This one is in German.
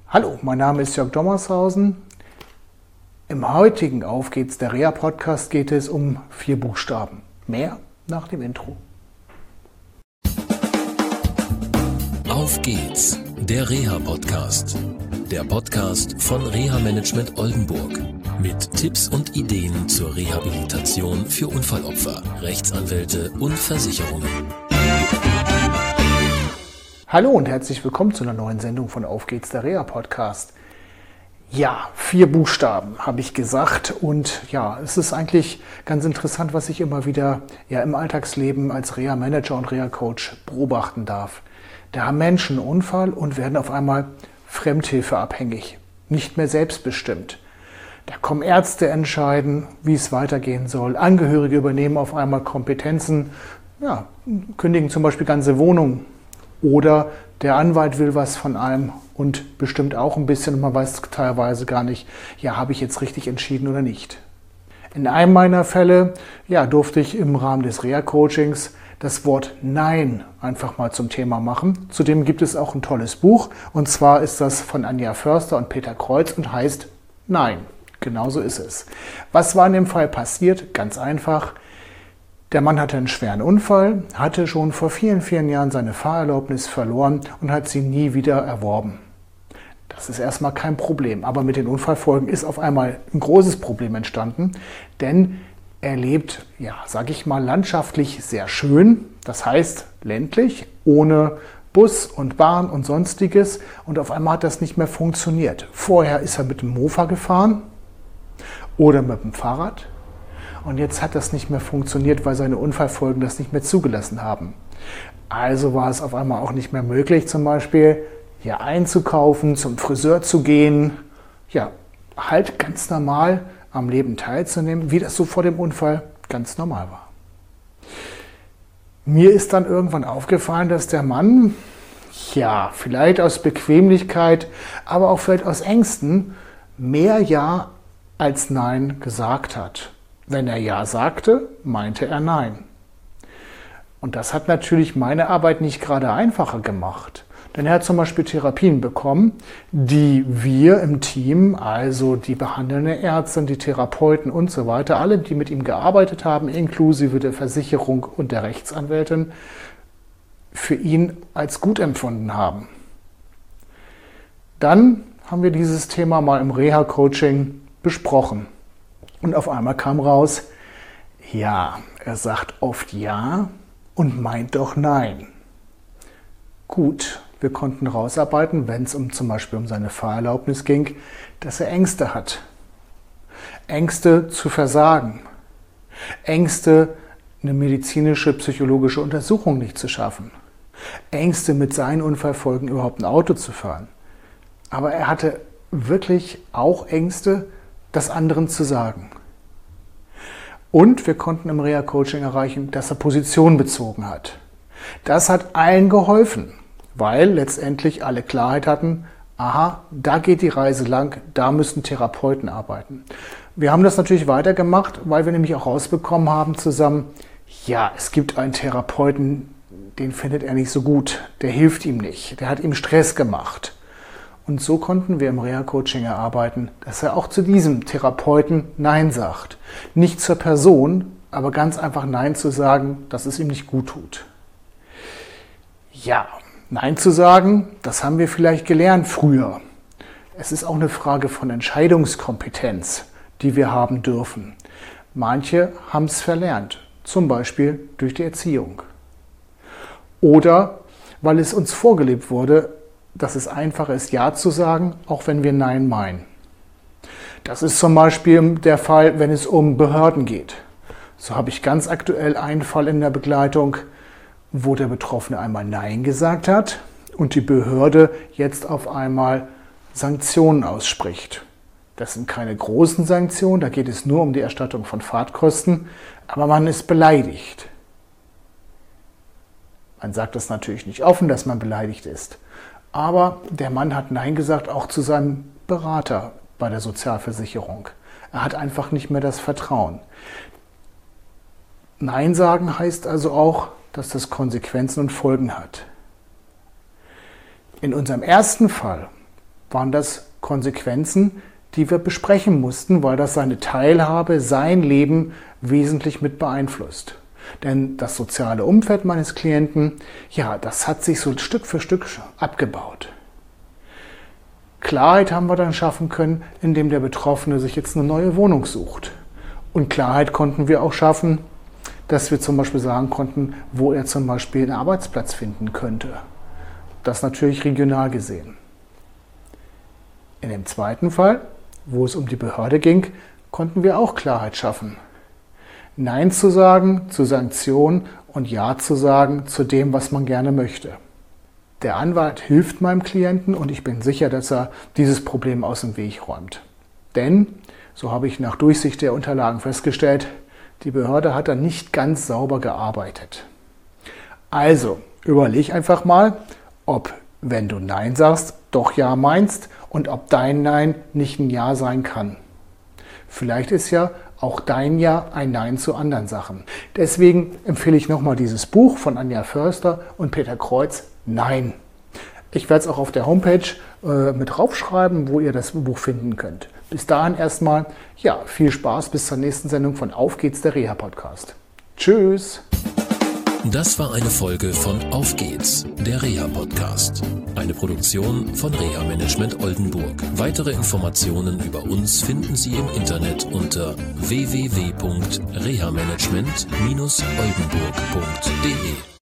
Hallo, mein Name ist Jörg Dommershausen. Im heutigen Auf geht's, der Reha-Podcast, geht es um 4 Buchstaben. Mehr nach dem Intro. Auf geht's, der Reha-Podcast. Der Podcast von Reha-Management Oldenburg. Mit Tipps und Ideen zur Rehabilitation für Unfallopfer, Rechtsanwälte und Versicherungen. Hallo und herzlich willkommen zu einer neuen Sendung von Auf geht's, der Reha-Podcast. Ja, 4 Buchstaben habe ich gesagt und ja, es ist eigentlich ganz interessant, was ich immer wieder im Alltagsleben als Reha-Manager und Reha-Coach beobachten darf. Da haben Menschen einen Unfall und werden auf einmal fremdhilfeabhängig, nicht mehr selbstbestimmt. Da kommen Ärzte entscheiden, wie es weitergehen soll. Angehörige übernehmen auf einmal Kompetenzen, kündigen zum Beispiel ganze Wohnungen. Oder der Anwalt will was von einem und bestimmt auch ein bisschen und man weiß teilweise gar nicht, habe ich jetzt richtig entschieden oder nicht. In einem meiner Fälle durfte ich im Rahmen des Reha-Coachings das Wort Nein einfach mal zum Thema machen. Zudem gibt es auch ein tolles Buch und zwar ist das von Anja Förster und Peter Kreuz und heißt Nein. Genauso ist es. Was war in dem Fall passiert? Ganz einfach. Der Mann hatte einen schweren Unfall, hatte schon vor vielen, vielen Jahren seine Fahrerlaubnis verloren und hat sie nie wieder erworben. Das ist erstmal kein Problem, aber mit den Unfallfolgen ist auf einmal ein großes Problem entstanden, denn er lebt, landschaftlich sehr schön, das heißt ländlich, ohne Bus und Bahn und Sonstiges und auf einmal hat das nicht mehr funktioniert. Vorher ist er mit dem Mofa gefahren oder mit dem Fahrrad. Und jetzt hat das nicht mehr funktioniert, weil seine Unfallfolgen das nicht mehr zugelassen haben. Also war es auf einmal auch nicht mehr möglich, zum Beispiel einzukaufen, zum Friseur zu gehen, halt ganz normal am Leben teilzunehmen, wie das so vor dem Unfall ganz normal war. Mir ist dann irgendwann aufgefallen, dass der Mann, vielleicht aus Bequemlichkeit, aber auch vielleicht aus Ängsten, mehr Ja als Nein gesagt hat. Wenn er Ja sagte, meinte er Nein. Und das hat natürlich meine Arbeit nicht gerade einfacher gemacht. Denn er hat zum Beispiel Therapien bekommen, die wir im Team, also die behandelnde Ärztin, die Therapeuten und so weiter, alle, die mit ihm gearbeitet haben, inklusive der Versicherung und der Rechtsanwältin, für ihn als gut empfunden haben. Dann haben wir dieses Thema mal im Reha-Coaching besprochen. Und auf einmal kam raus, er sagt oft Ja und meint doch Nein. Gut, wir konnten rausarbeiten, wenn es zum Beispiel um seine Fahrerlaubnis ging, dass er Ängste hat. Ängste zu versagen. Ängste, eine medizinische, psychologische Untersuchung nicht zu schaffen. Ängste, mit seinen Unfallfolgen überhaupt ein Auto zu fahren. Aber er hatte wirklich auch Ängste, das anderen zu sagen. Und wir konnten im Reha-Coaching erreichen, dass er Position bezogen hat. Das hat allen geholfen, weil letztendlich alle Klarheit hatten, da geht die Reise lang, da müssen Therapeuten arbeiten. Wir haben das natürlich weitergemacht, weil wir nämlich auch rausbekommen haben zusammen, es gibt einen Therapeuten, den findet er nicht so gut, der hilft ihm nicht, der hat ihm Stress gemacht. Und so konnten wir im Reha-Coaching erarbeiten, dass er auch zu diesem Therapeuten Nein sagt. Nicht zur Person, aber ganz einfach Nein zu sagen, dass es ihm nicht gut tut. Nein zu sagen, das haben wir vielleicht gelernt früher. Es ist auch eine Frage von Entscheidungskompetenz, die wir haben dürfen. Manche haben es verlernt, zum Beispiel durch die Erziehung. Oder weil es uns vorgelebt wurde, dass es einfacher ist, Ja zu sagen, auch wenn wir Nein meinen. Das ist zum Beispiel der Fall, wenn es um Behörden geht. So habe ich ganz aktuell einen Fall in der Begleitung, wo der Betroffene einmal Nein gesagt hat und die Behörde jetzt auf einmal Sanktionen ausspricht. Das sind keine großen Sanktionen, da geht es nur um die Erstattung von Fahrtkosten, aber man ist beleidigt. Man sagt das natürlich nicht offen, dass man beleidigt ist. Aber der Mann hat Nein gesagt, auch zu seinem Berater bei der Sozialversicherung. Er hat einfach nicht mehr das Vertrauen. Nein sagen heißt also auch, dass das Konsequenzen und Folgen hat. In unserem ersten Fall waren das Konsequenzen, die wir besprechen mussten, weil das seine Teilhabe, sein Leben wesentlich mit beeinflusst. Denn das soziale Umfeld meines Klienten, ja, das hat sich so Stück für Stück abgebaut. Klarheit haben wir dann schaffen können, indem der Betroffene sich jetzt eine neue Wohnung sucht. Und Klarheit konnten wir auch schaffen, dass wir zum Beispiel sagen konnten, wo er zum Beispiel einen Arbeitsplatz finden könnte. Das natürlich regional gesehen. In dem zweiten Fall, wo es um die Behörde ging, konnten wir auch Klarheit schaffen. Nein zu sagen zu Sanktionen und Ja zu sagen zu dem, was man gerne möchte. Der Anwalt hilft meinem Klienten und ich bin sicher, dass er dieses Problem aus dem Weg räumt. Denn, so habe ich nach Durchsicht der Unterlagen festgestellt, die Behörde hat da nicht ganz sauber gearbeitet. Also, überleg einfach mal, ob, wenn du Nein sagst, doch Ja meinst und ob dein Nein nicht ein Ja sein kann. Vielleicht ist ja auch dein Ja ein Nein zu anderen Sachen. Deswegen empfehle ich nochmal dieses Buch von Anja Förster und Peter Kreuz, Nein. Ich werde es auch auf der Homepage mit draufschreiben, wo ihr das Buch finden könnt. Bis dahin erstmal, ja, viel Spaß bis zur nächsten Sendung von Auf geht's, der Reha-Podcast. Tschüss! Das war eine Folge von Auf geht's, der Reha-Podcast. Eine Produktion von Reha Management Oldenburg. Weitere Informationen über uns finden Sie im Internet unter www.rehamanagement-oldenburg.de.